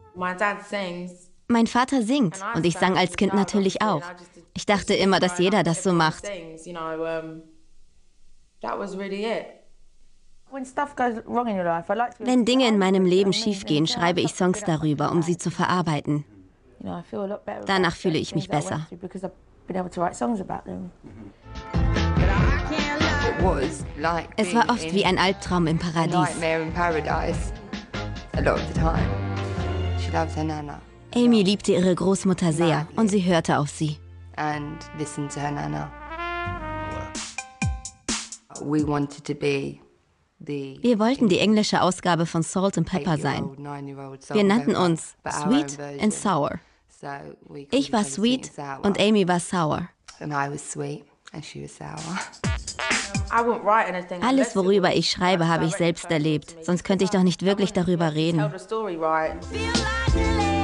Mein Vater singt und ich sang als Kind natürlich auch. Ich dachte immer, dass jeder das so macht. Wenn Dinge in meinem Leben schiefgehen, schreibe ich Songs darüber, um sie zu verarbeiten. Danach fühle ich mich besser. Es war oft wie ein Albtraum im Paradies. Amy liebte ihre Großmutter sehr und sie hörte auf sie. Wir wollten die englische Ausgabe von Salt and Pepper sein. Wir nannten uns Sweet and Sour. Ich war sweet und Amy war sour. Alles, worüber ich schreibe, habe ich selbst erlebt. Sonst könnte ich doch nicht wirklich darüber reden.